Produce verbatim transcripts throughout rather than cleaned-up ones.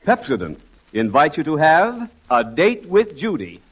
Pepsodent invites you to have a date with Judy.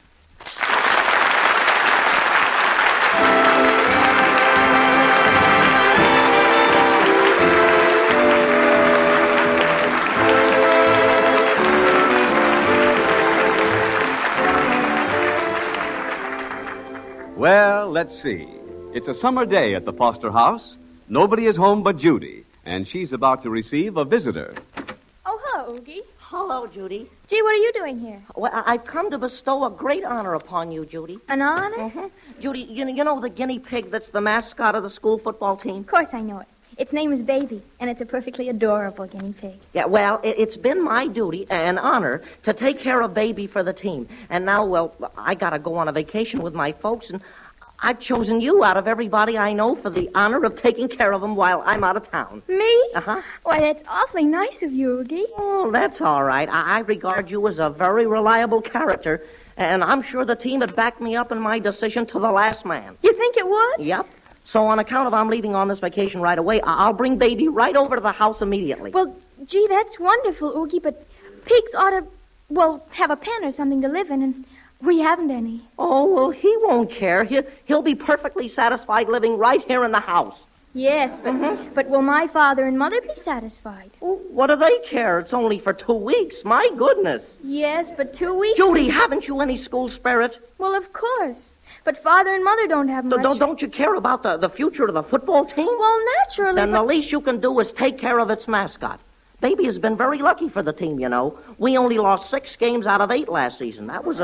Well, let's see. It's a summer day at the Foster house. Nobody is home but Judy, and she's about to receive a visitor. Oh, hello, Oogie. Hello, Judy. Gee, what are you doing here? Well, I- I've come to bestow a great honor upon you, Judy. An honor? Mm-hmm. Judy, you, you know the guinea pig that's the mascot of the school football team? Of course I know it. Its name is Baby, and it's a perfectly adorable guinea pig. Yeah, well, it, it's been my duty, an honor, to take care of Baby for the team. And now, well, I gotta go on a vacation with my folks, and I've chosen you out of everybody I know for the honor of taking care of them while I'm out of town. Me? Uh-huh. Why, that's awfully nice of you, Oogie. Oh, that's all right. I, I regard you as a very reliable character, and I'm sure the team would back me up in my decision to the last man. You think it would? Yep. So on account of I'm leaving on this vacation right away, I- I'll bring Baby right over to the house immediately. Well, gee, that's wonderful, Oogie, but pigs ought to, well, have a pen or something to live in, and we haven't any. Oh, well, he won't care. He, he'll be perfectly satisfied living right here in the house. Yes, but Mm-hmm. but will my father and mother be satisfied? Well, what do they care? It's only for two weeks. My goodness. Yes, but two weeks... Judy, haven't you any school spirit? Well, of course. But father and mother don't have much. Don't, don't you care about the, the future of the football team? Well, naturally, Then but... the least you can do is take care of its mascot. Baby has been very lucky for the team, you know. We only lost six games out of eight last season. That was a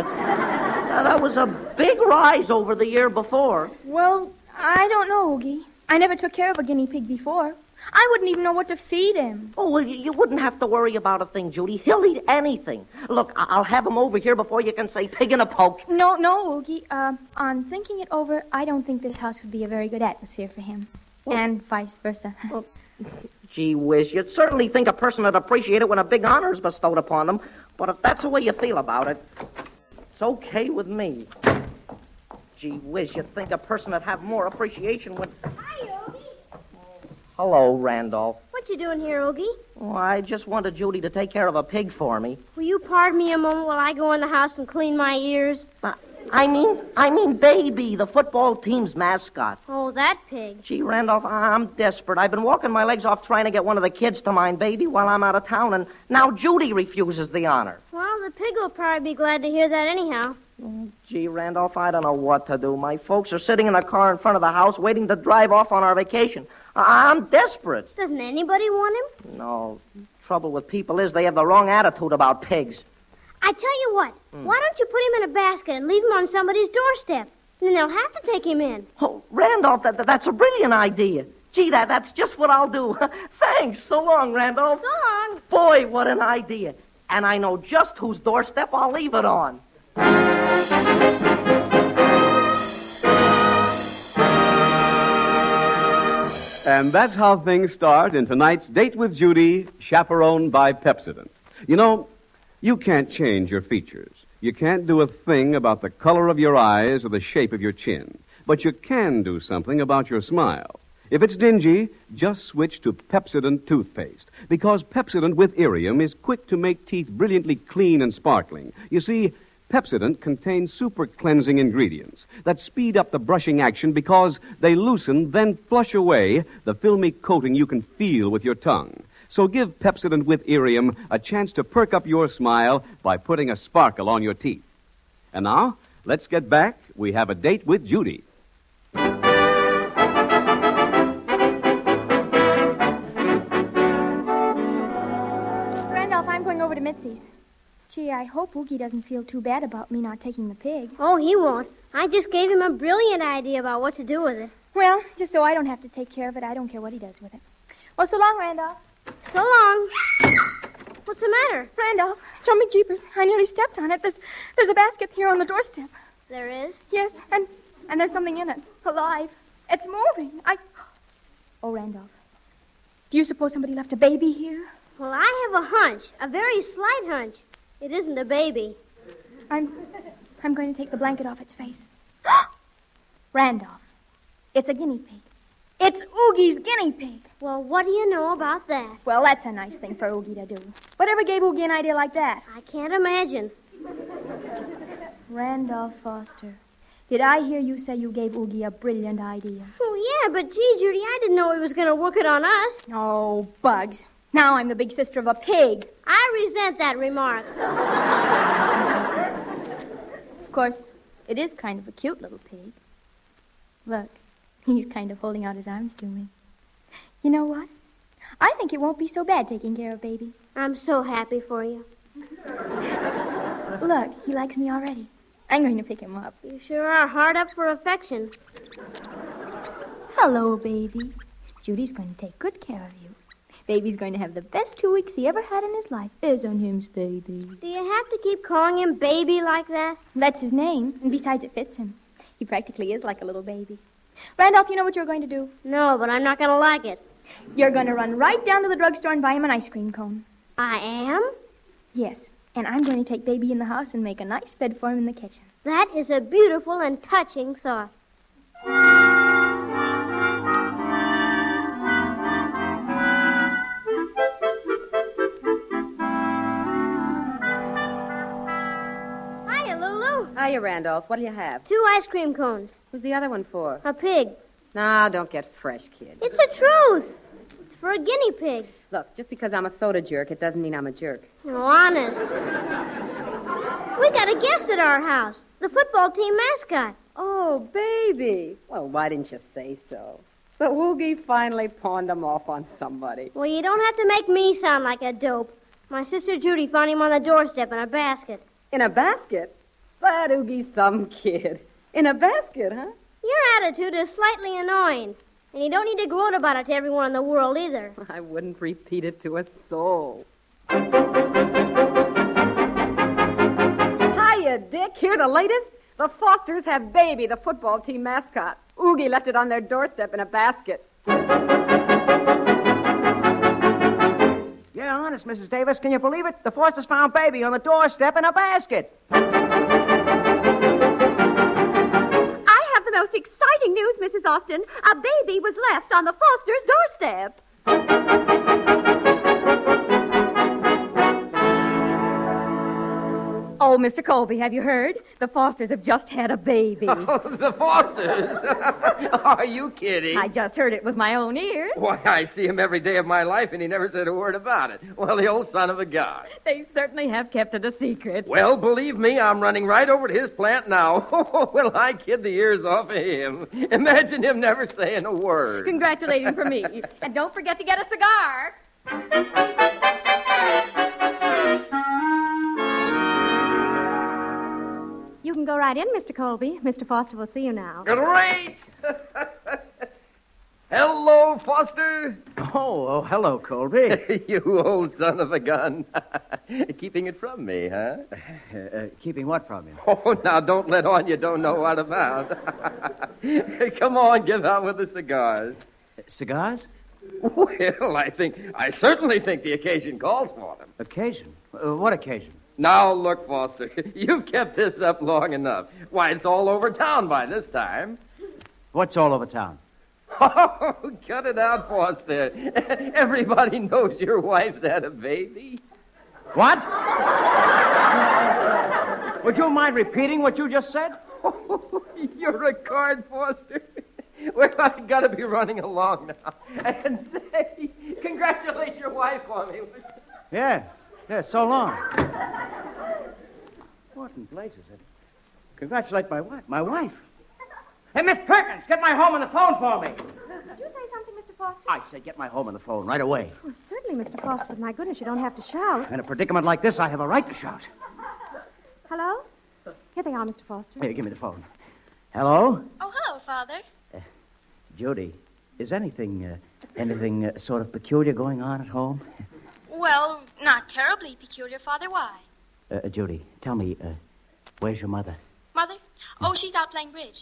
that was a big rise over the year before. Well, I don't know, Oogie. I never took care of a guinea pig before. I wouldn't even know what to feed him. Oh, well, you, you wouldn't have to worry about a thing, Judy. He'll eat anything. Look, I- I'll have him over here before you can say pig in a poke. No, no, Oogie. Uh, on thinking it over, I don't think this house would be a very good atmosphere for him. Well, and vice versa. Well, gee whiz, you'd certainly think a person would appreciate it when a big honor is bestowed upon them. But if that's the way you feel about it, it's okay with me. Gee whiz, you'd think a person would have more appreciation when... Hi, Oogie. Hello, Randolph. What you doing here, Oogie? Oh, I just wanted Judy to take care of a pig for me. Will you pardon me a moment while I go in the house and clean my ears? Uh, I mean, I mean Baby, the football team's mascot. Oh, that pig. Gee, Randolph, I'm desperate. I've been walking my legs off trying to get one of the kids to mind Baby while I'm out of town, and now Judy refuses the honor. Well, the pig will probably be glad to hear that anyhow. Oh, gee, Randolph, I don't know what to do. My folks are sitting in a car in front of the house waiting to drive off on our vacation. I- I'm desperate. Doesn't anybody want him? No, trouble with people is they have the wrong attitude about pigs. I tell you what, Mm. why don't you put him in a basket and leave him on somebody's doorstep? Then they'll have to take him in. Oh, Randolph, that, that- that's a brilliant idea. Gee, that, that's just what I'll do. Thanks. So long, Randolph. So long. Boy, what an idea. And I know just whose doorstep I'll leave it on. And that's how things start in tonight's Date with Judy, chaperoned by Pepsodent. You know, you can't change your features. You can't do a thing about the color of your eyes or the shape of your chin. But you can do something about your smile. If it's dingy, just switch to Pepsodent toothpaste. Because Pepsodent with Irium is quick to make teeth brilliantly clean and sparkling. You see, Pepsodent contains super cleansing ingredients that speed up the brushing action because they loosen, then flush away the filmy coating you can feel with your tongue. So give Pepsodent with Irium a chance to perk up your smile by putting a sparkle on your teeth. And now, let's get back. We have a date with Judy. Randolph, I'm going over to Mitzi's. Gee, I hope Oogie doesn't feel too bad about me not taking the pig. Oh, he won't. I just gave him a brilliant idea about what to do with it. Well, just so I don't have to take care of it, I don't care what he does with it. Well, so long, Randolph. So long. What's the matter? Randolph, jumping jeepers. I nearly stepped on it. There's there's a basket here on the doorstep. There is? Yes, and, and there's something in it. Alive. It's moving. I... Oh, Randolph. Do you suppose somebody left a baby here? Well, I have a hunch, a very slight hunch. It isn't a baby. I'm... I'm going to take the blanket off its face. Randolph, it's a guinea pig. It's Oogie's guinea pig. Well, what do you know about that? Well, that's a nice thing for Oogie to do. Whatever gave Oogie an idea like that? I can't imagine. Randolph Foster, did I hear you say you gave Oogie a brilliant idea? Oh, yeah, but gee, Judy, I didn't know he was going to work it on us. Oh, Bugs. Now I'm the big sister of a pig. I resent that remark. Of course, it is kind of a cute little pig. Look, he's kind of holding out his arms to me. You know what? I think it won't be so bad taking care of Baby. I'm so happy for you. Look, he likes me already. I'm going to pick him up. You sure are hard up for affection. Hello, Baby. Judy's going to take good care of you. Baby's going to have the best two weeks he ever had in his life. Isn't him, Baby? Do you have to keep calling him baby like that? That's his name, and besides, it fits him. He practically is like a little baby. Randolph, you know what you're going to do? No, but I'm not going to like it. You're going to run right down to the drugstore and buy him an ice cream cone. I am? Yes, and I'm going to take Baby in the house and make a nice bed for him in the kitchen. That is a beautiful and touching thought. Hiya, Lulu. Hiya, Randolph. What do you have? Two ice cream cones. Who's the other one for? A pig. No, don't get fresh, kid. It's the truth. It's for a guinea pig. Look, just because I'm a soda jerk, it doesn't mean I'm a jerk. No, honest. We got a guest at our house. The football team mascot. Oh, baby. Well, why didn't you say so? So Oogie finally pawned him off on somebody. Well, you don't have to make me sound like a dope. My sister Judy found him on the doorstep in a basket. In a basket? That Oogie's some kid. In a basket, huh? Your attitude is slightly annoying. And you don't need to gloat about it to everyone in the world either. I wouldn't repeat it to a soul. Hiya, Dick. Here the latest. The Fosters have Baby, the football team mascot. Oogie left it on their doorstep in a basket. Yeah, honest, Missus Davis. Can you believe it? The Fosters found Baby on the doorstep in a basket. Most exciting news, Missus Austin. A baby was left on the Fosters' doorstep. Oh, Mister Colby, have you heard? The Fosters have just had a baby. Oh, the Fosters? Are you kidding? I just heard it with my own ears. Why, I see him every day of my life, and he never said a word about it. Well, the old son of a gun. They certainly have kept it a secret. Well, believe me, I'm running right over to his plant now. Will I kid the ears off of him? Imagine him never saying a word. Congratulate him for me. And don't forget to get a cigar. You can go right in, Mister Colby. Mister Foster will see you now. Great! Hello, Foster. Oh, oh, hello, Colby. You old son of a gun. Keeping it from me, huh? Uh, uh, keeping what from you? Oh, now don't let on you don't know what about. Come on, get out with the cigars. Uh, cigars? Well, I think, I certainly think the occasion calls for them. Occasion? Uh, what occasion? Now, look, Foster, you've kept this up long enough. Why, it's all over town by this time. What's all over town? Oh, cut it out, Foster. Everybody knows your wife's had a baby. What? Would you mind repeating what you just said? Oh, you're a card, Foster. Well, I gotta be running along now. And say, congratulate your wife on me. Yeah, yeah, so long. What in blazes? Congratulate my wife. My wife? Hey, Miss Perkins, get my home on the phone for me. Did you say something, Mister Foster? I said get my home on the phone right away. Oh, certainly, Mister Foster, but my goodness, you don't have to shout. In a predicament like this, I have a right to shout. Hello? Here they are, Mister Foster. Here, give me the phone. Hello? Oh, hello, Father. Uh, Judy, is anything, uh, anything uh, sort of peculiar going on at home? Well, not terribly peculiar, Father. Why? Uh, uh, Judy, tell me, uh, where's your mother? Mother? Oh, she's out playing bridge.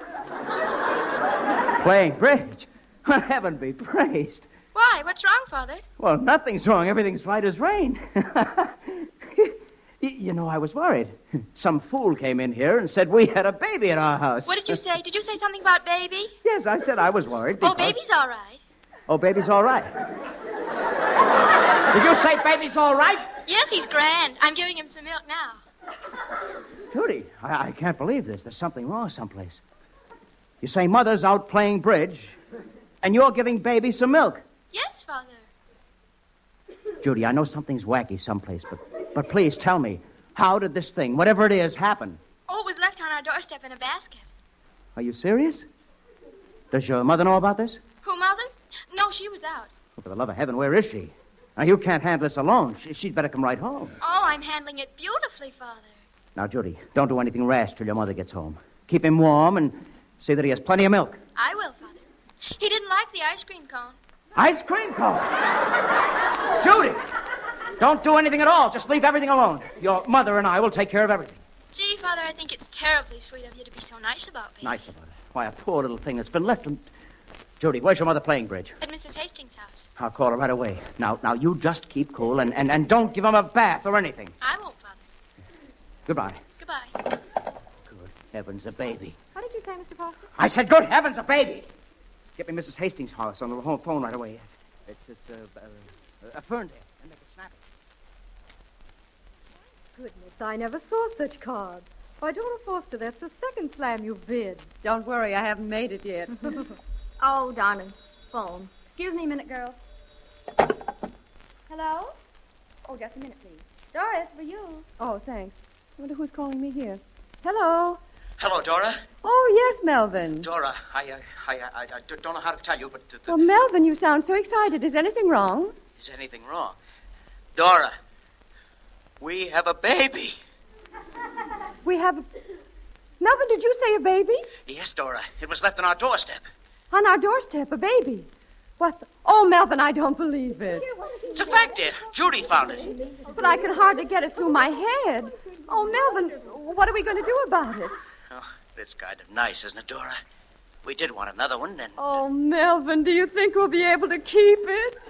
Playing bridge? Well, heaven be praised. Why? What's wrong, Father? Well, nothing's wrong. Everything's right as rain. Y- you know, I was worried. Some fool came in here and said we had a baby in our house. What did you say? Did you say something about baby? Yes, I said I was worried because... Oh, baby's all right. Oh, baby's all right. Did you say baby's all right? Yes, he's grand. I'm giving him some milk now. Judy, I, I can't believe this. There's something wrong someplace. You say Mother's out playing bridge, and you're giving baby some milk. Yes, Father. Judy, I know something's wacky someplace, but, but please tell me, how did this thing, whatever it is, happen? Oh, it was left on our doorstep in a basket. Are you serious? Does your mother know about this? Who, Mother? No, she was out. Oh, for the love of heaven, where is she? Now, you can't handle this alone. She, she'd better come right home. Oh, I'm handling it beautifully, Father. Now, Judy, don't do anything rash till your mother gets home. Keep him warm and see that he has plenty of milk. I will, Father. He didn't like the ice cream cone. Ice cream cone? Judy! Don't do anything at all. Just leave everything alone. Your mother and I will take care of everything. Gee, Father, I think it's terribly sweet of you to be so nice about me. Nice about it. Why, a poor little thing that's been left in... Judy, where's your mother playing bridge? At Missus Hastings' house. I'll call her right away. Now, now, you just keep cool and, and, and don't give him a bath or anything. I won't, Father. Goodbye. Goodbye. Good heavens, a baby. What did you say, Mister Foster? I said, good heavens, a baby! Get me Missus Hastings' house on the home phone right away. It's, it's a, a, a Ferndale. And make it snappy. Goodness, I never saw such cards. Why, Dora Foster, that's the second slam you've bid. Don't worry, I haven't made it yet. Oh, darling. Phone. Excuse me a minute, girl. Hello? Oh, just a minute, please. Doris, for you. Oh, thanks. I wonder who's calling me here. Hello? Hello, Dora. Oh, yes, Melvin. Dora, I, uh, I, I, I don't know how to tell you, but... Uh, the... Well, Melvin, you sound so excited. Is anything wrong? Is anything wrong? Dora, we have a baby. We have a... Melvin, did you say a baby? Yes, Dora. It was left on our doorstep. On our doorstep, a baby. What? The... Oh, Melvin, I don't believe it. It's a fact, dear. Judy found it. But I can hardly get it through my head. Oh, Melvin, what are we going to do about it? Oh, it's kind of nice, isn't it, Dora? We did want another one, and... Oh, Melvin, do you think we'll be able to keep it?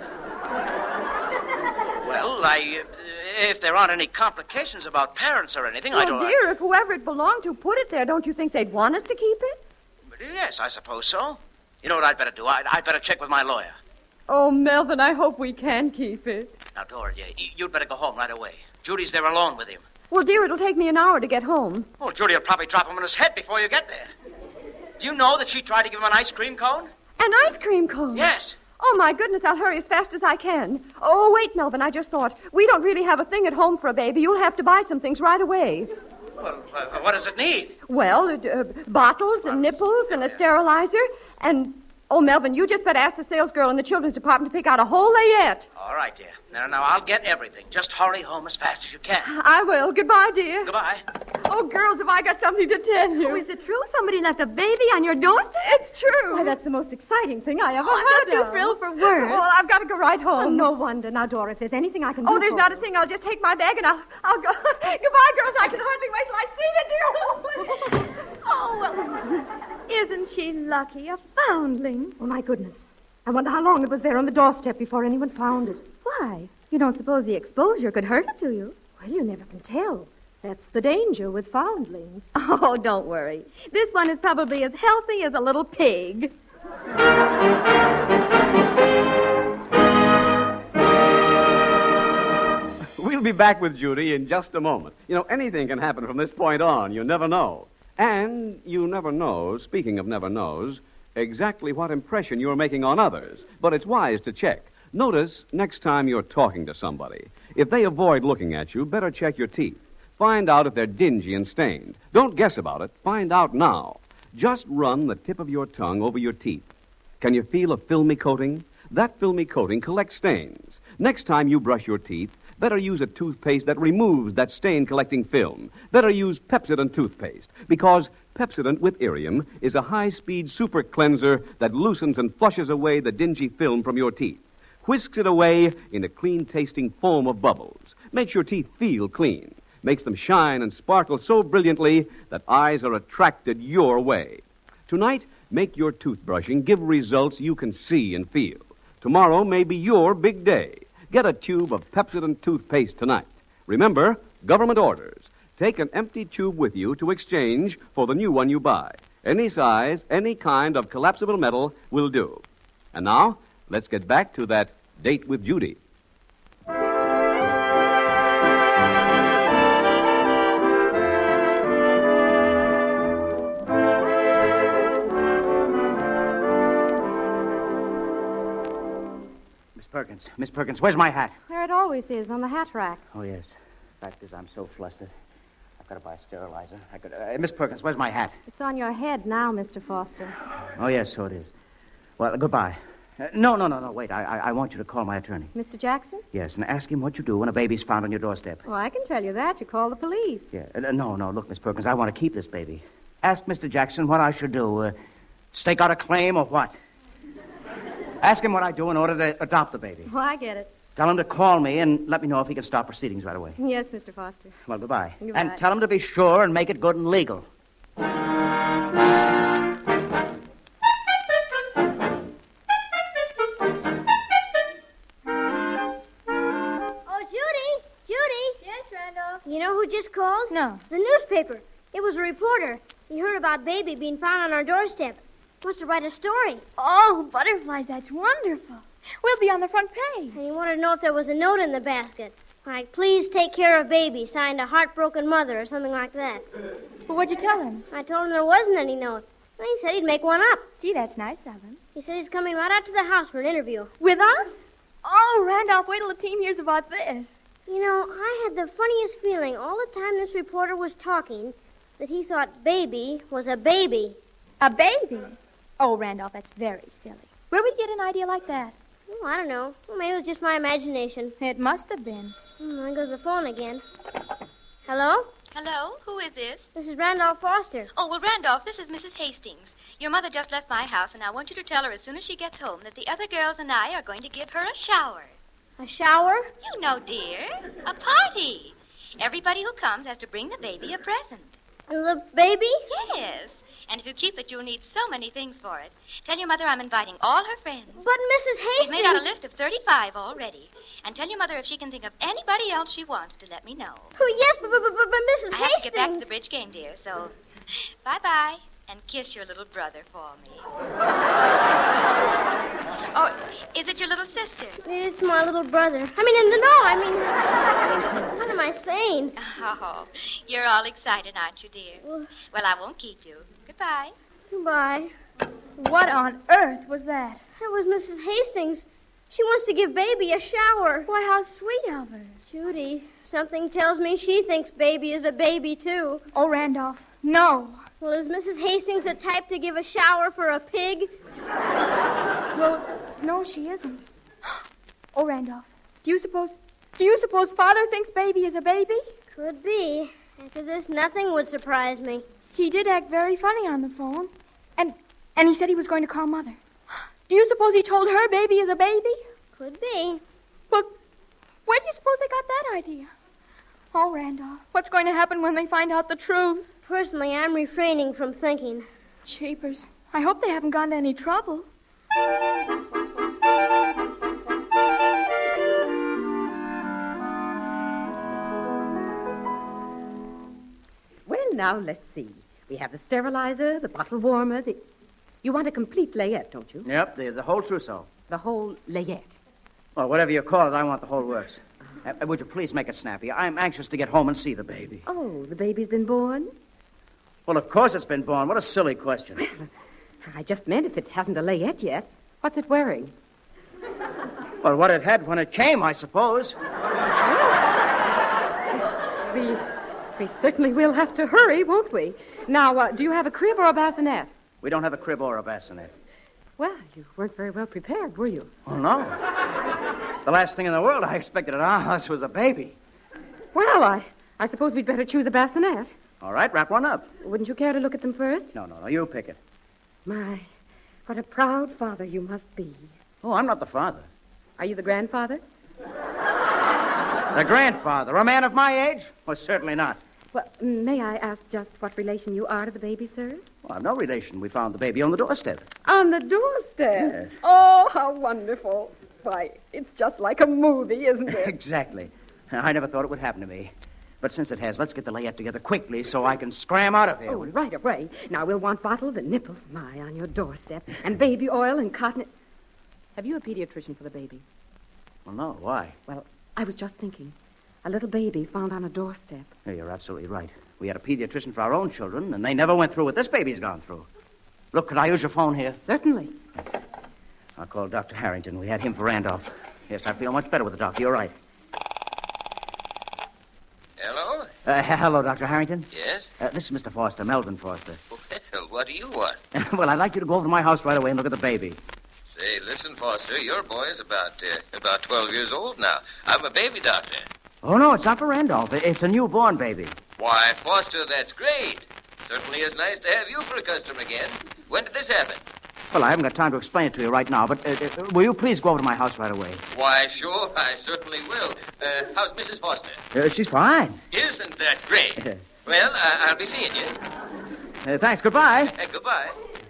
Well, I... Uh, if there aren't any complications about parents or anything, well, I don't... Well, dear, if whoever it belonged to put it there, don't you think they'd want us to keep it? Yes, I suppose so. You know what I'd better do? I'd, I'd better check with my lawyer. Oh, Melvin, I hope we can keep it. Now, Dora, you, you'd better go home right away. Judy's there alone with him. Well, dear, it'll take me an hour to get home. Oh, Judy will probably drop him on his head before you get there. Do you know that she tried to give him an ice cream cone? An ice cream cone? Yes. Oh, my goodness, I'll hurry as fast as I can. Oh, wait, Melvin, I just thought. We don't really have a thing at home for a baby. You'll have to buy some things right away. Well, uh, what does it need? Well, uh, uh, bottles and nipples and a sterilizer. And, oh, Melvin, you just better ask the sales girl in the children's department to pick out a whole layette. All right, dear. Now, now, I'll get everything. Just hurry home as fast as you can. I will. Goodbye, dear. Goodbye. Oh, girls, have I got something to tell you? Oh, is it true? Somebody left a baby on your doorstep? It's true. Why, that's the most exciting thing I ever Oh, I'm heard just too of. thrilled for words. Well, I've got to go right home. Oh, no wonder. Now, Dora, if there's anything I can do Oh, there's for not you. a thing. I'll just take my bag and I'll, I'll go. Goodbye, girls. I can hardly wait till I see the dear woman. Oh, well, isn't she lucky? A foundling. Oh, my goodness. I wonder how long it was there on the doorstep before anyone found it. Why? You don't suppose the exposure could hurt it, do you? Well, you never can tell. That's the danger with foundlings. Oh, don't worry. This one is probably as healthy as a little pig. We'll be back with Judy in just a moment. You know, anything can happen from this point on. You never know. And you never know, speaking of never knows, exactly what impression you're making on others. But it's wise to check. Notice next time you're talking to somebody. If they avoid looking at you, better check your teeth. Find out if they're dingy and stained. Don't guess about it. Find out now. Just run the tip of your tongue over your teeth. Can you feel a filmy coating? That filmy coating collects stains. Next time you brush your teeth, better use a toothpaste that removes that stain-collecting film. Better use Pepsodent toothpaste, because Pepsodent with Irium is a high-speed super cleanser that loosens and flushes away the dingy film from your teeth. Whisks it away in a clean-tasting foam of bubbles. Makes your teeth feel clean. Makes them shine and sparkle so brilliantly that eyes are attracted your way. Tonight, make your toothbrushing give results you can see and feel. Tomorrow may be your big day. Get a tube of Pepsodent toothpaste tonight. Remember, Government orders. Take an empty tube with you to exchange for the new one you buy. Any size, any kind of collapsible metal will do. And now, let's get back to that date with Judy. Miss Perkins, Miss Perkins, where's my hat? Where it always is, on the hat rack. Oh, yes. Fact is, I'm so flustered. I've got to buy a sterilizer. I could, uh, Miss Perkins, where's my hat? It's on your head now, Mister Foster. Oh, yes, so it is. Well, goodbye. Uh, no, no, no, no, wait. I, I, I want you to call my attorney. Mister Jackson? Yes, and ask him what you do when a baby's found on your doorstep. Oh, I can tell you that. You call the police. Yeah. Uh, no, no, look, Miss Perkins, I want to keep this baby. Ask Mister Jackson what I should do. Uh, stake out a claim or what? Ask him what I do in order to adopt the baby. Oh, I get it. Tell him to call me and let me know if he can stop proceedings right away. Yes, Mister Foster. Well, goodbye. Goodbye. And tell him to be sure and make it good and legal. Oh, Judy! Judy! Yes, Randolph? You know who just called? No. The newspaper. It was a reporter. He heard about Baby being found on our doorstep. Wants to write a story. Oh, butterflies, that's wonderful. We'll be on the front page. And he wanted to know if there was a note in the basket. Like, please take care of Baby, signed a heartbroken mother, or something like that. Well, what'd you tell him? I told him there wasn't any note. And he said he'd make one up. Gee, that's nice of him. He said he's coming right out to the house for an interview. With us? Oh, Randolph, wait till the team hears about this. You know, I had the funniest feeling all the time this reporter was talking that he thought Baby was a baby. A baby? Oh, Randolph, that's very silly. Where would you get an idea like that? Oh, I don't know. Well, maybe it was just my imagination. It must have been. Hmm, there goes the phone again. Hello? Hello? Who is this? This is Randolph Foster. Oh, well, Randolph, this is Missus Hastings. Your mother just left my house, and I want you to tell her as soon as she gets home that the other girls and I are going to give her a shower. A shower? You know, dear. A party. Everybody who comes has to bring the baby a present. The baby? Yes. And if you keep it, you'll need so many things for it. Tell your mother I'm inviting all her friends. But Missus Hastings... We've made out a list of thirty-five already. And tell your mother if she can think of anybody else she wants to let me know. Oh, yes, but, but, but, but Missus I Hastings... have to get back to the bridge game, dear, so bye-bye. And kiss your little brother for me. Oh, is it your little sister? It's my little brother. I mean, no, I mean... What am I saying? Oh, you're all excited, aren't you, dear? Well, well I won't keep you. Goodbye. Goodbye. What on earth was that? That was Missus Hastings. She wants to give Baby a shower. Why, how sweet of her. Judy, something tells me she thinks Baby is a baby, too. Oh, Randolph, no. Well, is Missus Hastings the type to give a shower for a pig? Well, no, she isn't. Oh, Randolph, do you suppose... Do you suppose Father thinks Baby is a baby? Could be. After this, nothing would surprise me. He did act very funny on the phone. And and he said he was going to call Mother. Do you suppose he told her Baby is a baby? Could be. Well, where do you suppose they got that idea? Oh, Randolph, what's going to happen when they find out the truth? Personally, I'm refraining from thinking. Jeepers. I hope they haven't gone to any trouble. Well, now, let's see. We have the sterilizer, the bottle warmer, the... You want a complete layette, don't you? Yep, the, the whole trousseau. The whole layette. Well, whatever you call it, I want the whole works. Uh, would you please make it snappy? I'm anxious to get home and see the baby. Oh, the baby's been born? Well, of course it's been born. What a silly question. I just meant if it hasn't a layette yet, what's it wearing? Well, what it had when it came, I suppose. We, we certainly will have to hurry, won't we? Now, uh, do you have a crib or a bassinet? We don't have a crib or a bassinet. Well, you weren't very well prepared, were you? Oh, no. The last thing in the world I expected at our house was a baby. Well, I, I suppose we'd better choose a bassinet. All right, wrap one up. Wouldn't you care to look at them first? No, no, no, you pick it. My, what a proud father you must be. Oh, I'm not the father. Are you the grandfather? The grandfather? A man of my age? Well, certainly not. Well, may I ask just what relation you are to the baby, sir? Well, I've no relation. We found the baby on the doorstep. On the doorstep? Yes. Oh, how wonderful. Why, it's just like a movie, isn't it? Exactly. I never thought it would happen to me. But since it has, let's get the layette together quickly so I can scram out of here. Oh, right away. Now, we'll want bottles and nipples, my, on your doorstep, and baby oil and cotton. Have you a pediatrician for the baby? Well, no. Why? Well, I was just thinking. A little baby found on a doorstep. Yeah, you're absolutely right. We had a pediatrician for our own children, and they never went through what this baby's gone through. Look, could I use your phone here? Certainly. I'll call Doctor Harrington. We had him for Randolph. Yes, I feel much better with the doctor. You're right. Hello? Uh, hello, Doctor Harrington. Yes? Uh, this is Mister Foster, Melvin Foster. Well, what do you want? Well, I'd like you to go over to my house right away and look at the baby. Say, listen, Foster, your boy is about, uh, about twelve years old now. I'm a baby doctor. Oh, no, it's not for Randolph. It's a newborn baby. Why, Foster, that's great. Certainly is nice to have you for a customer again. When did this happen? Well, I haven't got time to explain it to you right now, but uh, uh, will you please go over to my house right away? Why, sure, I certainly will. Uh, how's Missus Foster? Uh, she's fine. Isn't that great? Well, uh, I'll be seeing you. Uh, thanks. Goodbye. Uh, goodbye.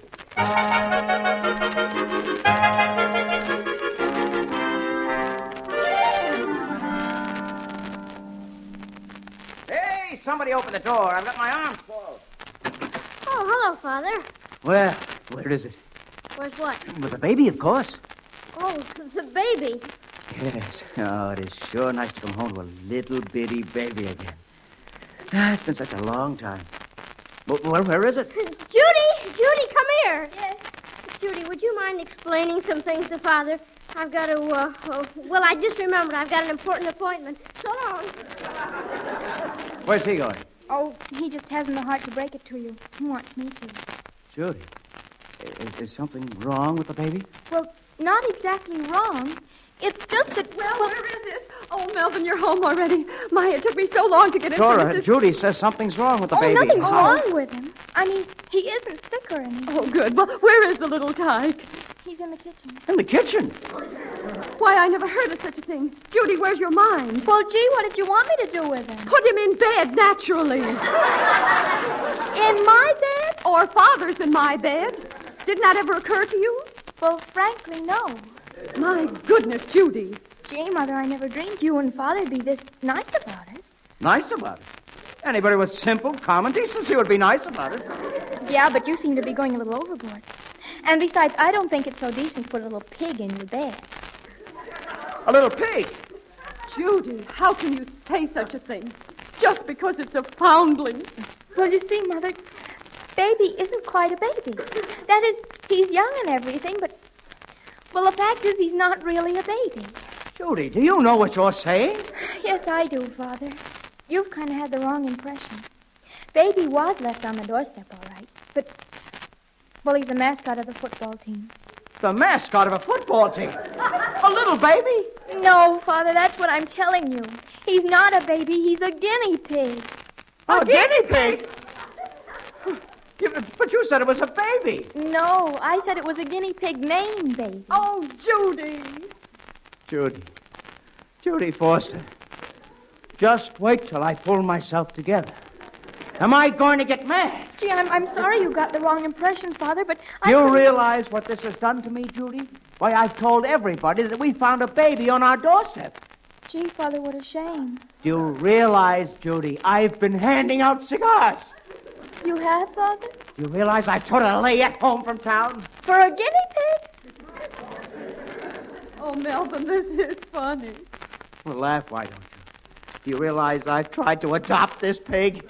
Hey, somebody open the door. I've got my arms full. Oh, hello, Father. Well, where is it? Where's what? With the baby, of course. Oh, the baby. Yes. Oh, it is sure nice to come home to a little bitty baby again. Ah, it's been such a long time. Well, well where is it? Judy! Judy, come here. Yes. Judy, would you mind explaining some things to Father? I've got to, uh, oh, well, I just remembered I've got an important appointment. So long. Where's he going? Oh, he just hasn't the heart to break it to you. He wants me to. Judy, is, is something wrong with the baby? Well, not exactly wrong. It's just that... Well, well, where is it? Oh, Melvin, you're home already. My, it took me so long to get into Dora, this. Judy says something's wrong with the oh, baby. nothing's Oh. wrong with him. I mean, he isn't sick or anything. Oh, good. Well, where is the little tyke? He's in the kitchen. In the kitchen? Why, I never heard of such a thing. Judy, where's your mind? Well, gee, what did you want me to do with him? Put him in bed, naturally. In my bed? Or Father's in my bed. Didn't that ever occur to you? Well, frankly, no. My goodness, Judy. Gee, Mother, I never dreamed you and Father'd be this nice about it. Nice about it? Anybody with simple, common decency would be nice about it. Yeah, but you seem to be going a little overboard. And besides, I don't think it's so decent to put a little pig in your bed. A little pig? Judy, how can you say such a thing? Just because it's a foundling. Well, you see, Mother, baby isn't quite a baby. That is, he's young and everything, but... Well, the fact is he's not really a baby. Judy, do you know what you're saying? Yes, I do, Father. You've kind of had the wrong impression. Baby was left on the doorstep, all right. But, well, he's the mascot of the football team. The mascot of a football team? A little baby? No, Father, that's what I'm telling you. He's not a baby, he's a guinea pig. A, a guinea pig? You, but you said it was a baby. No, I said it was a guinea pig named Baby. Oh, Judy. Judy. Judy Foster. Just wait till I pull myself together. Am I going to get mad? Gee, I'm, I'm sorry you got the wrong impression, Father, but... Do you I realize what this has done to me, Judy? Why, I've told everybody that we found a baby on our doorstep. Gee, Father, what a shame. Do you realize, Judy, I've been handing out cigars? You have, Father? Do you realize I took a layette home from town? For a guinea pig? Oh, Melvin, this is funny. Well, laugh, why don't you? Do you realize I've tried to adopt this pig?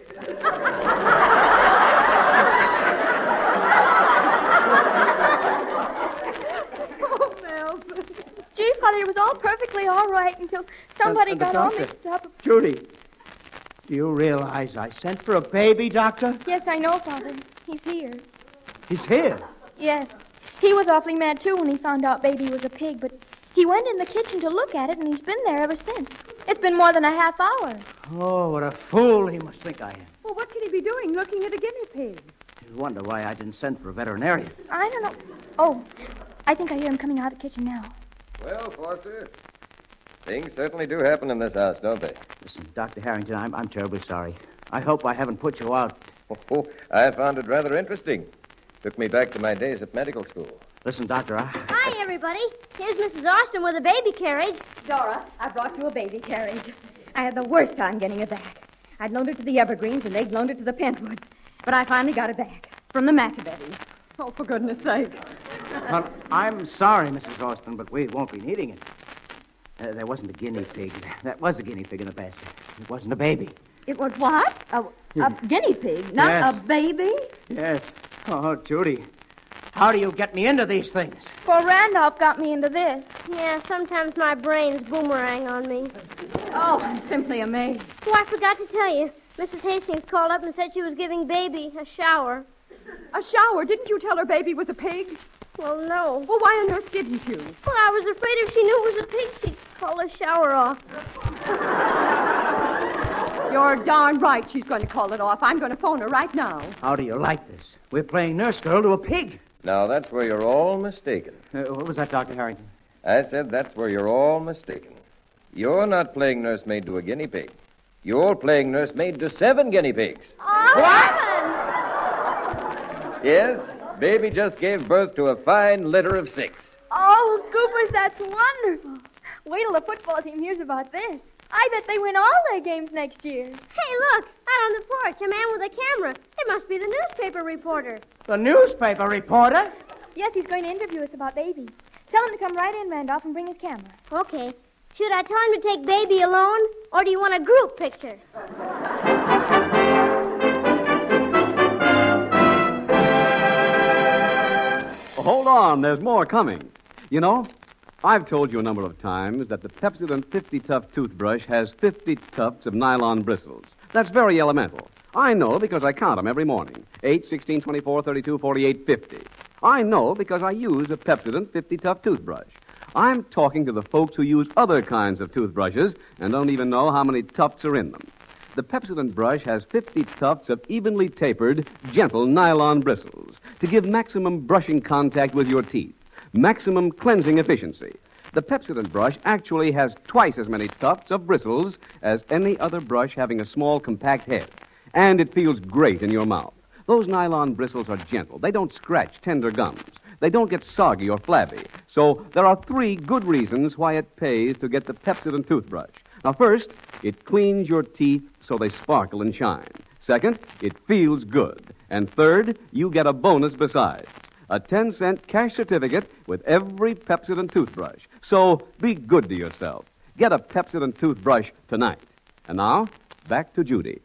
Oh, Melvin. Gee, Father, it was all perfectly all right until somebody Uh, uh, the got all doctor. mixed up. Judy, do you realize I sent for a baby doctor? Yes, I know, Father. He's here. He's here. Yes. He was awfully mad, too, when he found out Baby was a pig, but he went in the kitchen to look at it, and he's been there ever since. It's been more than a half hour. Oh, what a fool he must think I am. Well, what could he be doing looking at a guinea pig? You wonder why I didn't send for a veterinarian. I don't know. Oh, I think I hear him coming out of the kitchen now. Well, Foster, things certainly do happen in this house, don't they? Listen, Doctor Harrington, I'm, I'm terribly sorry. I hope I haven't put you out. Oh, I found it rather interesting. Took me back to my days at medical school. Listen, Doctor, I... Hi, everybody. Here's Missus Austin with a baby carriage. Dora, I brought you a baby carriage. I had the worst time getting it back. I'd loaned it to the Evergreens, and they'd loaned it to the Pentwoods. But I finally got it back from the Maccabees. Oh, for goodness sake. Well, I'm sorry, Missus Austin, but we won't be needing it. Uh, there wasn't a guinea pig. That was a guinea pig in the basket. It wasn't a baby. It was what? A, a guinea pig, not Yes. a baby? Yes. Oh, Judy, how do you get me into these things? Well, Randolph got me into this. Yeah, sometimes my brains boomerang on me. Oh, I'm simply amazed. Oh, I forgot to tell you. Missus Hastings called up and said she was giving Baby a shower. A shower? Didn't you tell her Baby was a pig? Well, no. Well, why on earth didn't you? Well, I was afraid if she knew it was a pig, she'd call the shower off. You're darn right she's going to call it off. I'm going to phone her right now. How do you like this? We're playing nurse girl to a pig. Now, that's where you're all mistaken. Uh, what was that, Doctor Harrington? I said that's where you're all mistaken. You're not playing nursemaid to a guinea pig. You're playing nursemaid to seven guinea pigs. Yes, Baby just gave birth to a fine litter of six. Oh, Goopers, that's wonderful. Wait till the football team hears about this. I bet they win all their games next year. Hey, look, out on the porch, a man with a camera. It must be the newspaper reporter. The newspaper reporter? Yes, he's going to interview us about Baby. Tell him to come right in, Randolph, and bring his camera. Okay. Should I tell him to take Baby alone, or do you want a group picture? Hold on, there's more coming. You know, I've told you a number of times that the Pepsodent fifty Tuft toothbrush has fifty tufts of nylon bristles. That's very elemental. I know because I count them every morning. eight, sixteen, twenty-four, thirty-two, forty-eight, fifty. I know because I use a Pepsodent fifty Tuft toothbrush. I'm talking to the folks who use other kinds of toothbrushes and don't even know how many tufts are in them. The Pepsodent brush has fifty tufts of evenly tapered, gentle nylon bristles to give maximum brushing contact with your teeth, maximum cleansing efficiency. The Pepsodent brush actually has twice as many tufts of bristles as any other brush having a small, compact head, and it feels great in your mouth. Those nylon bristles are gentle. They don't scratch tender gums. They don't get soggy or flabby. So there are three good reasons why it pays to get the Pepsodent toothbrush. Now, first, it cleans your teeth so they sparkle and shine. Second, it feels good. And third, you get a bonus besides. A ten-cent cash certificate with every Pepsodent toothbrush. So be good to yourself. Get a Pepsodent toothbrush tonight. And now, back to Judy.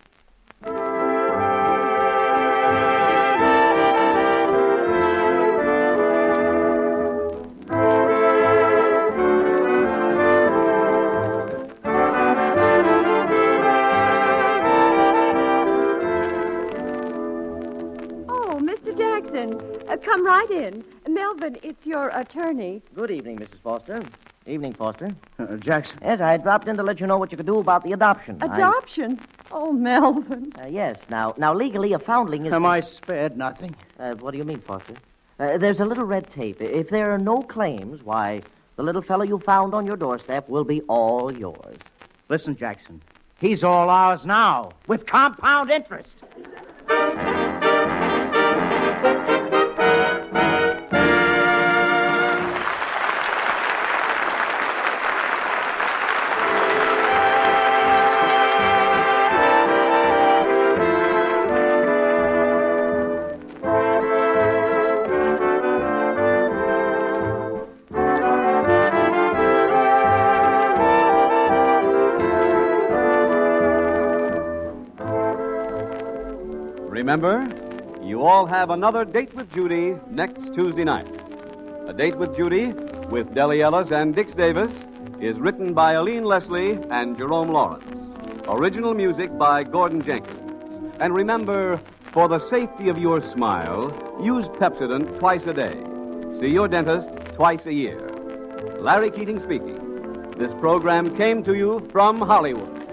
Uh, come right in. Melvin, it's your attorney. Good evening, Missus Foster. Evening, Foster. Uh, Jackson. Yes, I dropped in to let you know what you could do about the adoption. Adoption? I... Oh, Melvin. Uh, yes. Now, now, legally, a foundling is... Am I spared nothing? Uh, what do you mean, Foster? Uh, there's a little red tape. If there are no claims, why, the little fellow you found on your doorstep will be all yours. Listen, Jackson. He's all ours now, with compound interest. Remember, you all have another Date with Judy next Tuesday night. A Date with Judy with Deli Ellis and Dix Davis is written by Aline Leslie and Jerome Lawrence. Original music by Gordon Jenkins. And remember, for the safety of your smile, use Pepsodent twice a day. See your dentist twice a year. Larry Keating speaking. This program came to you from Hollywood.